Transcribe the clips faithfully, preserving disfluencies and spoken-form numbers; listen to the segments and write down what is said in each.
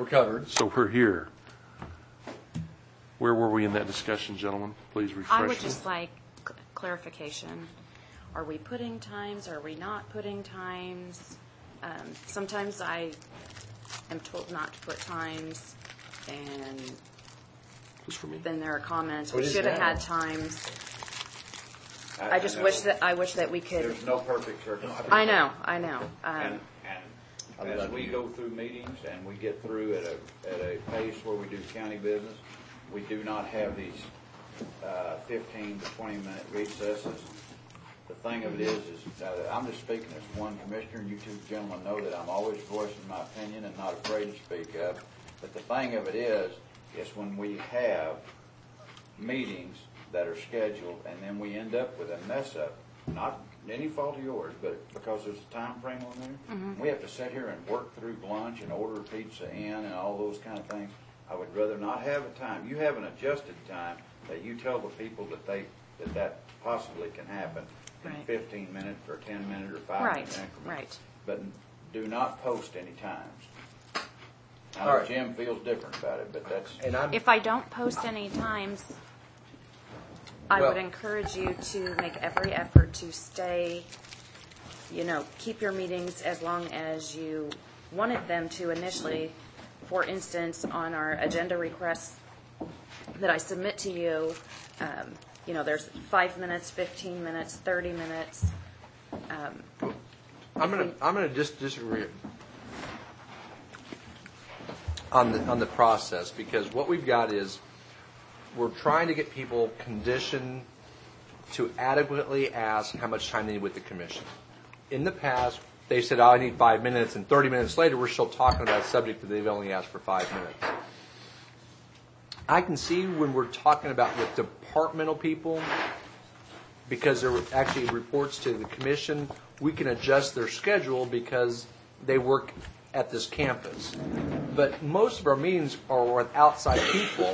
we're covered. So we're here. Where were we in that discussion, gentlemen? Please refresh I would me. just like c- clarification. Are we putting times? Are we not putting times? Um, sometimes I am told not to put times, and Just for me. then there are comments. What We is should have that? had times. I just wish that I wish that we could. There's no perfect circumstance. I know, I know. Um, And, I and as love we you. go through meetings and we get through at a, at a pace where we do county business, we do not have these uh, fifteen to twenty minute recesses. The thing of it is, is uh, I'm just speaking as one commissioner, and you two gentlemen know that I'm always voicing my opinion and not afraid to speak up. But the thing of it is, is when we have meetings that are scheduled and then we end up with a mess up, not any fault of yours, but because there's a time frame on there, Mm-hmm. we have to sit here and work through lunch and order pizza in and all those kind of things. I would rather not have a time. You have an adjusted time that you tell the people that they that that possibly can happen in Right. fifteen minutes or ten minute or five Right, minute increments. right. But do not post any times. I All know right. Jim feels different about it, but that's And I'm, If I don't post any times, I Well- would encourage you to make every effort to stay, you know, keep your meetings as long as you wanted them to initially. For instance, on our agenda requests that I submit to you, um, you know, there's five minutes, fifteen minutes, thirty minutes. Um, I'm gonna I'm gonna just disagree on the on the process, because what we've got is we're trying to get people conditioned to adequately ask how much time they need with the commission. In the past, they said, oh, I need five minutes, and thirty minutes later, we're still talking about a subject that they've only asked for five minutes. I can see when we're talking about with departmental people, because there actually reports to the commission, we can adjust their schedule because they work at this campus. But most of our meetings are with outside people,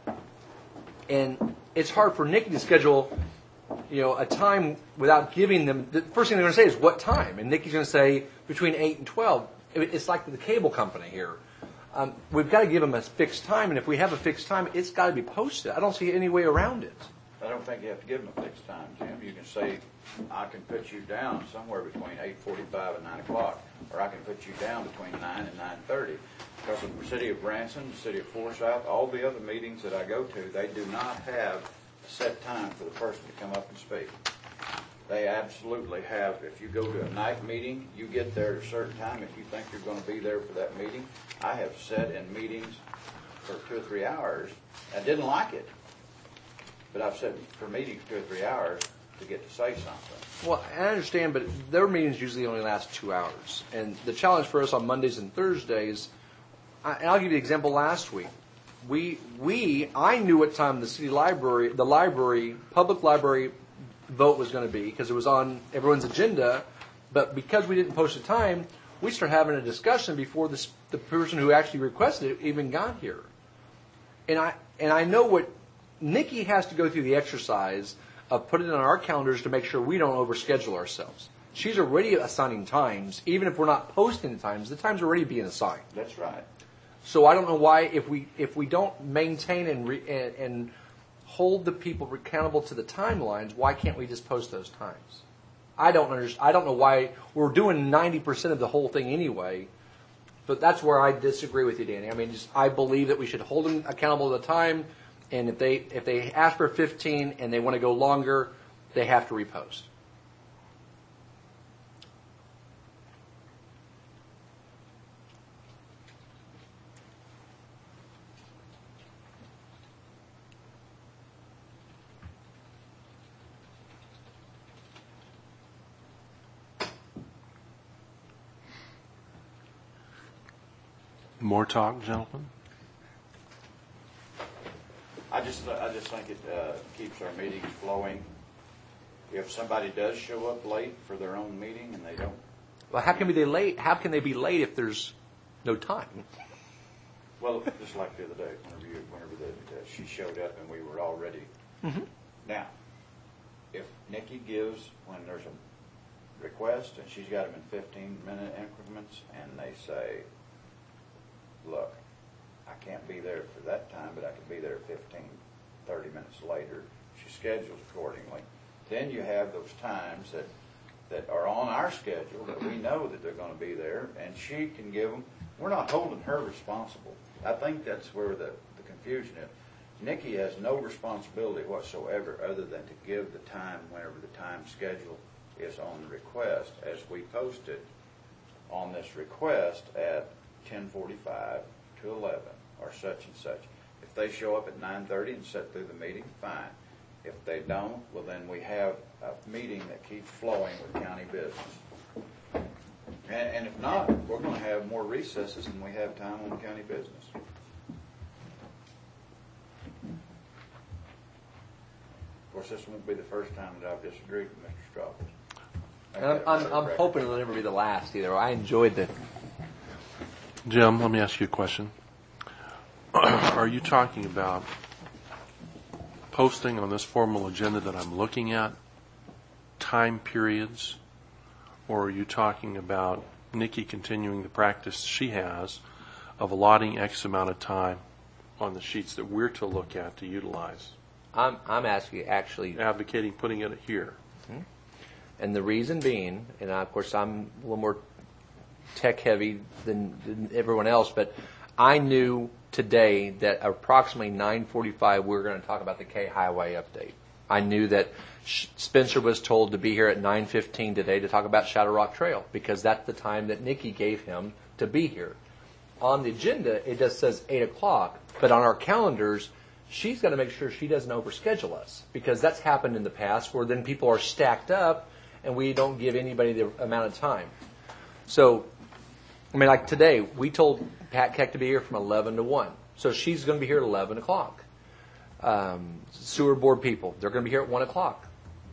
and it's hard for Nikki to schedule, you know, a time without giving them. The first thing they're going to say is what time, and Nikki's going to say between eight and twelve. It's like the cable company here. Um, we've got to give them a fixed time, and if we have a fixed time, it's got to be posted. I don't see any way around it. I don't think you have to give them a fixed time, Jim. You can say, I can put you down somewhere between eight forty-five and nine o'clock, or I can put you down between nine and nine thirty. Because of the city of Branson, the city of Forsyth, all the other meetings that I go to, they do not have a set time for the person to come up and speak. They absolutely have. If you go to a night meeting, you get there at a certain time. If you think you're going to be there for that meeting, I have sat in meetings for two or three hours. I didn't like it. But I've sat for meetings two or three hours to get to say something. Well, I understand, but their meetings usually only last two hours. And the challenge for us on Mondays and Thursdays, I, and I'll give you an example last week. We, we, I knew what time the city library, the library, public library vote was going to be because it was on everyone's agenda. But because we didn't post a time, we started having a discussion before the, the person who actually requested it even got here. And I, and I know what Nikki has to go through the exercise of putting it on our calendars to make sure we don't overschedule ourselves. She's already assigning times, even if we're not posting the times. The times are already being assigned. That's right. So I don't know why, if we if we don't maintain and re, and, and hold the people accountable to the timelines, why can't we just post those times? I don't understand. I don't know why we're doing ninety percent of the whole thing anyway. But that's where I disagree with you, Danny. I mean, just, I believe that we should hold them accountable to the time. And if they if they ask for fifteen and they want to go longer, they have to repost. More talk, gentlemen? I just, I just think it uh, keeps our meetings flowing. If somebody does show up late for their own meeting and they don't, Well, how can be they late? How can they be late if there's no time? well, just like the other day, whenever you, whenever the, uh, she showed up and we were all ready. Mm-hmm. Now, if Nikki gives, when there's a request and she's got them in fifteen minute increments and they say, look, there for that time, but I could be there fifteen, thirty minutes later. She schedules accordingly. Then you have those times that, that are on our schedule that we know that they're going to be there, and she can give them. We're not holding her responsible. I think that's where the, the confusion is. Nikki has no responsibility whatsoever other than to give the time whenever the time schedule is on the request, as we posted on this request at ten forty-five to eleven or such and such. If they show up at nine thirty and sit through the meeting, fine. If they don't, well, then we have a meeting that keeps flowing with county business. And, and if not, we're going to have more recesses than we have time on county business. Of course, this won't be the first time that I've disagreed with Mister Strawbridge. And I'm, I'm, I'm hoping it'll never be the last either. I enjoyed the. Jim, let me ask you a question. Are you talking about posting on this formal agenda that I'm looking at time periods, or are you talking about Nikki continuing the practice she has of allotting X amount of time on the sheets that we're to look at to utilize? I'm I'm asking actually. Advocating putting it here. And the reason being, and of course I'm a little more tech heavy than, than everyone else, but I knew today that approximately nine forty-five we were going to talk about the K Highway update. I knew that Spencer was told to be here at nine fifteen today to talk about Shadow Rock Trail because that's the time that Nikki gave him to be here. On the agenda, it just says eight o'clock, but on our calendars, she's got to make sure she doesn't overschedule us because that's happened in the past where then people are stacked up and we don't give anybody the amount of time. So, I mean, like today, we told Pat Keck to be here from eleven to one. So she's going to be here at eleven o'clock. Um, sewer board people, they're going to be here at one o'clock.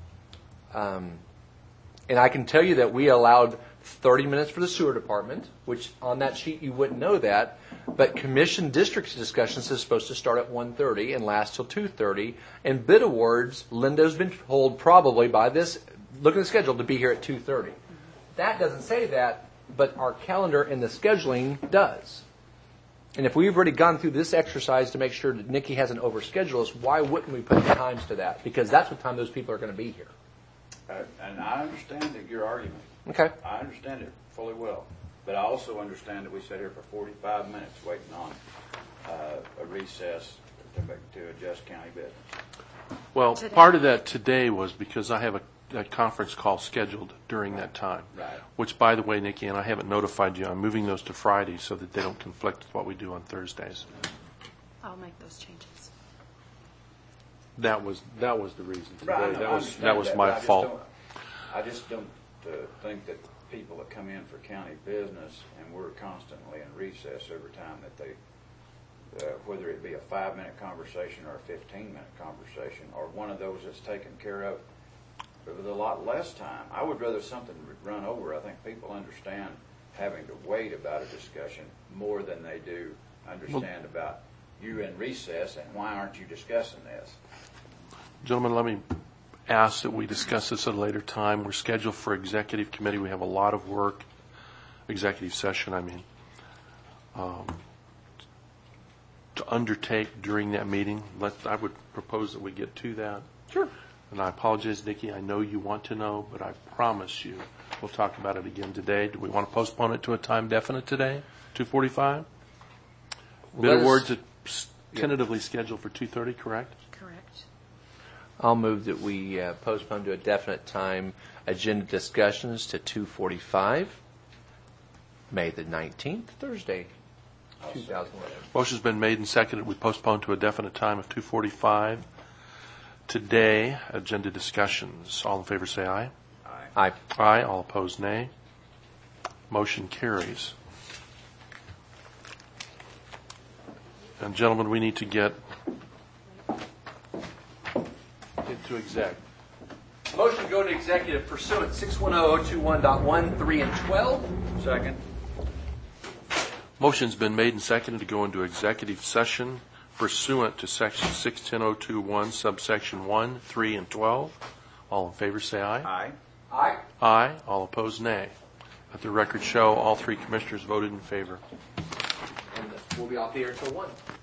Um, and I can tell you that we allowed thirty minutes for the sewer department, which on that sheet you wouldn't know that. But commission district discussions is supposed to start at one thirty and last till two thirty. And bid awards, Linda's been told probably by this, look at the schedule, to be here at two thirty. That doesn't say that, but our calendar and the scheduling does. And if we've already gone through this exercise to make sure that Nikki hasn't overscheduled us, why wouldn't we put the times to that? Because that's what time those people are going to be here. Uh, and I understand that your argument. Okay. I understand it fully well. But I also understand that we sat here for forty-five minutes waiting on uh, a recess to, make, to adjust county business. Well, Today. part of that today was because I have a, a conference call scheduled during that time. Right. Which, by the way, Nikki, and I haven't notified you, I'm moving those to Friday so that they don't conflict with what we do on Thursdays. I'll make those changes. That was that was the reason today. Right, I know, that I was understand that was that, my but I just fault. don't- I just don't uh, think that people that come in for county business and we're constantly in recess every time that they, uh, whether it be a five-minute conversation or a fifteen-minute conversation or one of those that's taken care of with a lot less time. I would rather something run over. I think people understand having to wait about a discussion more than they do understand about you in recess and why aren't you discussing this? Gentlemen, let me ask that we discuss this at a later time. We're scheduled for executive committee. We have a lot of work, executive session, I mean, um, to undertake during that meeting. Let, I would propose that we get to that. Sure. And I apologize, Nikki, I know you want to know, but I promise you we'll talk about it again today. Do we want to postpone it to a time definite today, two forty-five? Bid Let us- awards are tentatively scheduled for two thirty, correct? Correct. I'll move that we uh, postpone to a definite time agenda discussions to two forty-five, May the nineteenth, Thursday, two thousand eleven. Motion's been made and seconded. We postpone to a definite time of two forty-five. Today, agenda discussions. All in favor say aye. Aye. Aye. All opposed, nay. Motion carries. And gentlemen, we need to get into exec. Motion to go to executive pursuant six one zero zero two one point one, three, and twelve. Second. Motion's been made and seconded to go into executive session pursuant to section six ten oh two one, subsection one, three, and twelve. All in favor say aye. Aye. Aye. Aye. All opposed, nay. Let the record show all three commissioners voted in favor. And we'll be off here until one.